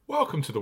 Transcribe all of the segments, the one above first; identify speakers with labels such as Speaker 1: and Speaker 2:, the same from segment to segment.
Speaker 1: Welcome to the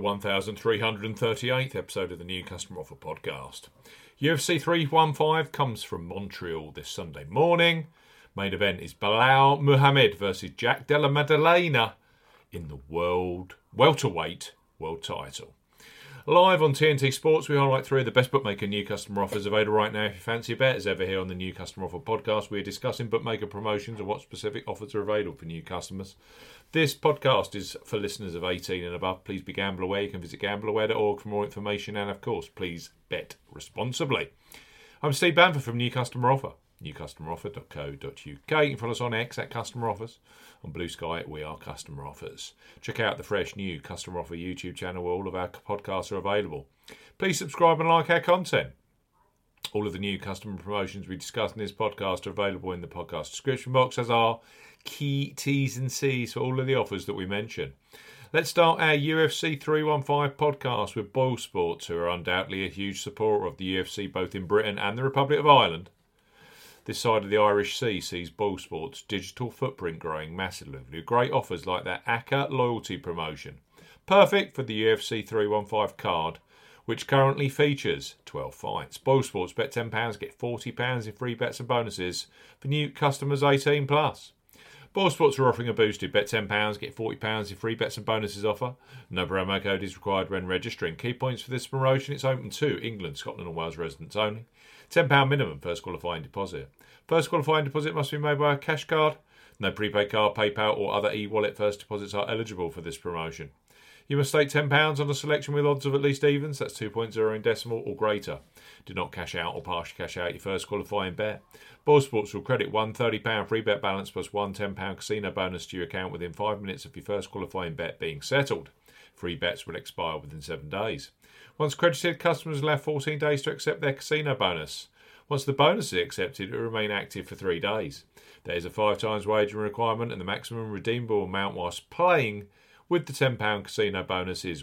Speaker 1: 1338th episode of the New Customer Offer Podcast. UFC 315 comes from Montreal this Sunday morning. Main event is Belal Muhammad versus Jack Della Maddalena in the welterweight world title. Live on TNT Sports, we highlight three of the best bookmaker new customer offers available right now. If you fancy a bet, as ever here on the New Customer Offer Podcast, we are discussing bookmaker promotions and what specific offers are available for new customers. This podcast is for listeners of 18 and above. Please be gamble aware. You can visit gambleaware.org for more information, and of course, please bet responsibly. I'm Steve Banford from New Customer Offer, newcustomeroffer.co.uk. You can follow us on X at Customer Offers. On Blue Sky, we are Customer Offers. Check out the fresh new Customer Offer YouTube channel where all of our podcasts are available. Please subscribe and like our content. All of the new customer promotions we discuss in this podcast are available in the podcast description box, as are key T's and C's for all of the offers that we mention. Let's start our UFC 315 podcast with Boyle Sports, who are undoubtedly a huge supporter of the UFC both in Britain and the Republic of Ireland. This side of the Irish Sea sees Boyle Sports' digital footprint growing massively with great offers like their ACCA loyalty promotion. Perfect for the UFC 315 card, which currently features 12 fights. Boyle Sports, bet £10, get £40 in free bets and bonuses for new customers 18 plus. Boyle Sports are offering a boosted bet £10, get £40 in free bets and bonuses offer. No promo code is required when registering. Key points for this promotion: it's open to England, Scotland and Wales residents only. £10 minimum first qualifying deposit. First qualifying deposit must be made by a cash card. No prepaid card, PayPal or other e-wallet first deposits are eligible for this promotion. You must stake £10 on a selection with odds of at least evens, that's 2.0 in decimal or greater. Do not cash out or partially cash out your first qualifying bet. Boyle Sports will credit one £30 free bet balance plus one £10 casino bonus to your account within 5 minutes of your first qualifying bet being settled. Free bets will expire within 7 days. Once credited, customers will have 14 days to accept their casino bonus. Once the bonus is accepted, it will remain active for 3 days. There is a 5 times wagering requirement, and the maximum redeemable amount whilst playing with the £10 casino bonus is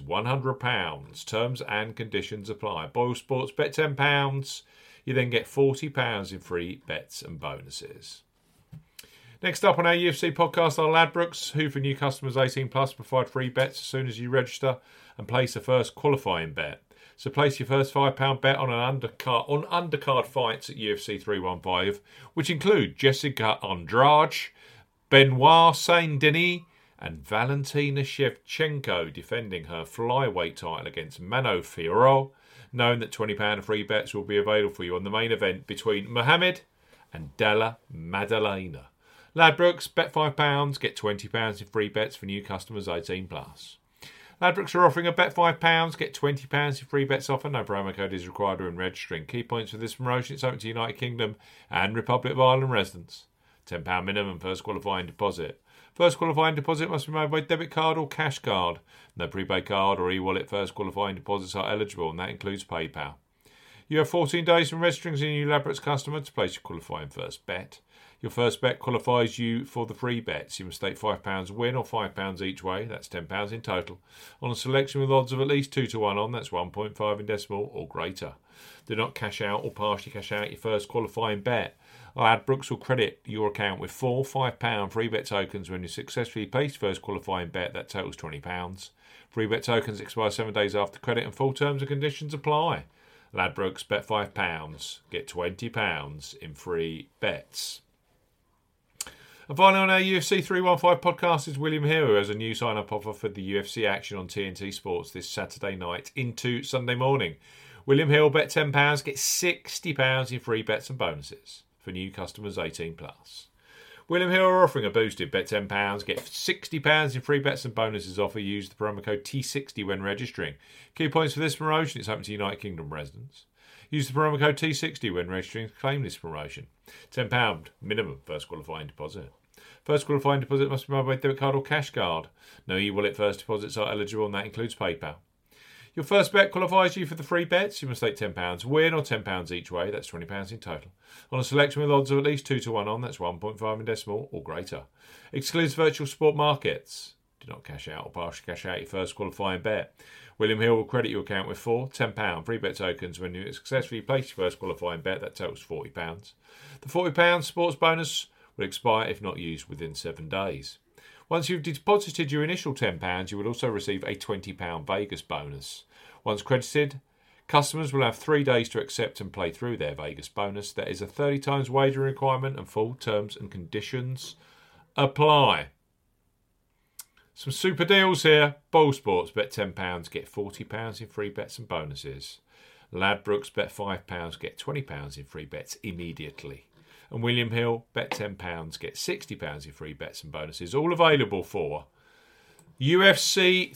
Speaker 1: £100. Terms and conditions apply. Boyle Sports, bet £10. You then get £40 in free bets and bonuses. Next up on our UFC podcast are Ladbrokes, who for new customers 18 plus provide free bets as soon as you register and place a first qualifying bet. So place your first £5 bet on undercard fights at UFC 315, which include Jessica Andrade, Benoit Saint-Denis, and Valentina Shevchenko defending her flyweight title against Mano Fiorot, knowing that £20 of free bets will be available for you on the main event between Muhammad and Della Maddalena. Ladbrokes, bet £5, get £20 in free bets for new customers 18 plus. Ladbrokes are offering a bet £5, get £20 in free bets offer. No promo code is required when registering. Key points for this promotion: it's open to United Kingdom and Republic of Ireland residents. £10 minimum first qualifying deposit. First qualifying deposit must be made by debit card or cash card. No prepaid card or e-wallet first qualifying deposits are eligible, and that includes PayPal. You have 14 days from registering as a new Ladbrokes customer to place your qualifying first bet. Your first bet qualifies you for the free bets. You must stake £5 win or £5 each way, that's £10 in total, on a selection with odds of at least 2 to 1 on, that's 1.5 in decimal or greater. Do not cash out or partially cash out your first qualifying bet. Ladbrokes will credit your account with 4 £5 free bet tokens when you successfully place first qualifying bet that totals £20. Free bet tokens expire 7 days after credit and full terms and conditions apply. Ladbrokes, bet £5, get £20 in free bets. And finally on our UFC 315 podcast is William Hill, who has a new sign-up offer for the UFC action on TNT Sports this Saturday night into Sunday morning. William Hill, bet £10, get £60 in free bets and bonuses for new customers 18 plus. William Hill are offering a boosted bet £10, get £60 in free bets and bonuses offer. Use the promo code T60 when registering. Key points for this promotion: it's open to United Kingdom residents. Use the promo code T60 when registering to claim this promotion. £10 minimum first qualifying deposit. First qualifying deposit must be made by debit card or cash card. No e-wallet first deposits are eligible, and that includes PayPal. Your first bet qualifies you for the free bets. You must stake £10 win or £10 each way, that's £20 in total, on a selection with odds of at least 2 to 1 on, that's 1.5 in decimal or greater. Excludes virtual sport markets. Do not cash out or partially cash out your first qualifying bet. William Hill will credit your account with 4 £10 free bet tokens when you successfully place your first qualifying bet that totals £40. The £40 sports bonus will expire if not used within 7 days. Once you've deposited your initial £10, you will also receive a £20 Vegas bonus. Once credited, customers will have 3 days to accept and play through their Vegas bonus. That is a 30 times wagering requirement, and full terms and conditions apply. Some super deals here. Ball Sports, bet £10, get £40 in free bets and bonuses. Ladbrokes, bet £5, get £20 in free bets immediately. And William Hill, bet £10, get £60 in free bets and bonuses. All available for UFC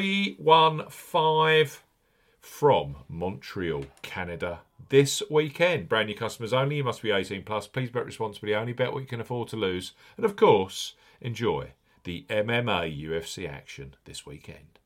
Speaker 1: 315 from Montreal, Canada this weekend. Brand new customers only. You must be 18 plus. Please bet responsibly. Only bet what you can afford to lose. And of course, enjoy the MMA UFC action this weekend.